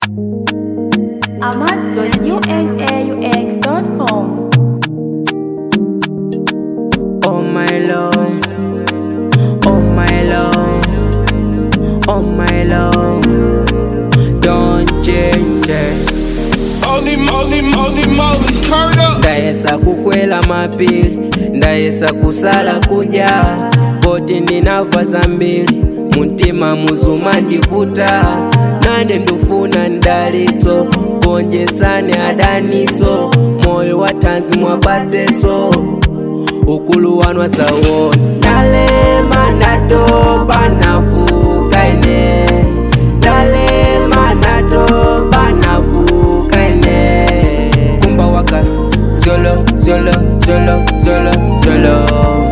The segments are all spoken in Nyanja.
Ahmad.unaux.com. Oh my love, oh my love, oh my love, don't change it. Moly, turn up. Ndayesa kukwela mapili, ndayesa kusala kuja, poti ndinava zambili, muntima muzuma ndivuta, nane ndufuna ndalitso, ponjesane adaniso, moyo watanzi mwabatseso, ukulu wanu wasawona. Ndalema ndatopa nafuka ine, ndalema ndatopa nafuka ine, kumba waka zolo, zolo, zolo, zolo, zolo,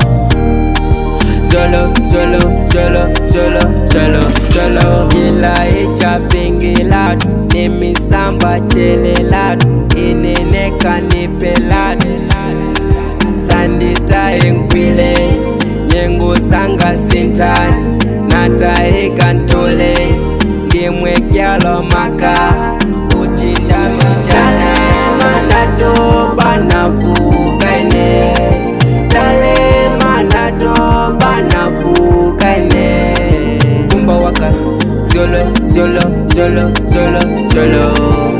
zolo, zolo, zolo, zolo, zolo, zolo. Ila icha pingilado, nimisamba chelelado, ineneka nipelado, sandita enkwile, nyengo sanga sintani, nataika ntole, ndimwe kyalo maka, uchinja michana. Ndatopa nafuka ine, ndalema ndatopa nafuka ine, kumba waka zolo, zolo, zolo, zolo, zolo,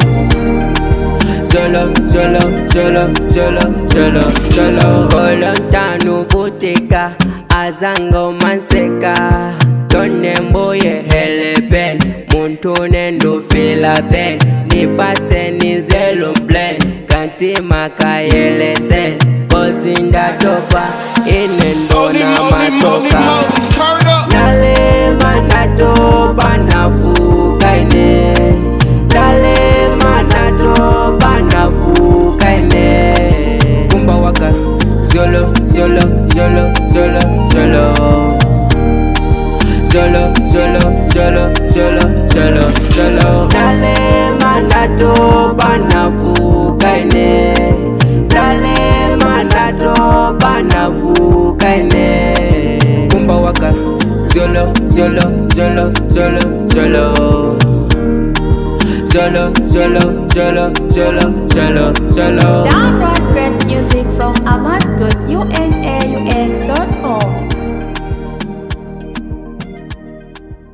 zolo, zolo, zolo, zolo, zolo, zolo. Kolontanu vutika, azango manseka, tone mboye heleben, muntu nendo fila ben, nipate nizelo blend, kanti makayeleze, kozinda topa, inendo na matoka. Turn up. Ndalema ndatopa nafuka ine, ndalema ndatopa nafuka ine, kumba waka zolo, zolo, zolo, zolo, zolo, zolo, zolo, zolo, zolo, zolo, zolo. Ndalema ndatopa nafuka ine, ndalema ndatopa nafuka ine, kumba waka zolo, zolo, zolo, zolo, zolo, zolo, zolo, zolo, zolo, zolo, zolo. Download great music from Ahmad.unaux.com.